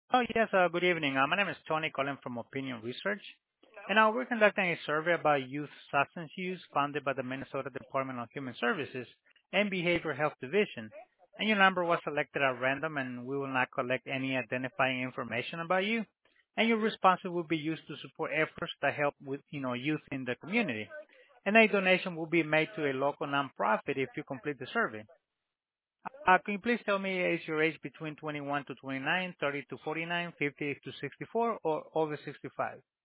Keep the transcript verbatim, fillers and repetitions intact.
Oh, yes. uh Good evening. Uh My name is Tony calling from Opinion Research, and uh we're conducting a survey about youth substance use funded by the Minnesota Department of Human Services and Behavioral Health Division. And Your number was selected at random, and we will not collect any identifying information about you. And Your responses will be used to support efforts that help with, you know, youth in the community. And A donation will be made to a local nonprofit if you complete the survey. Uh, Can you please tell me, is your age between twenty-one to twenty-nine, thirty to forty-nine, fifty to sixty-four, or over sixty-five?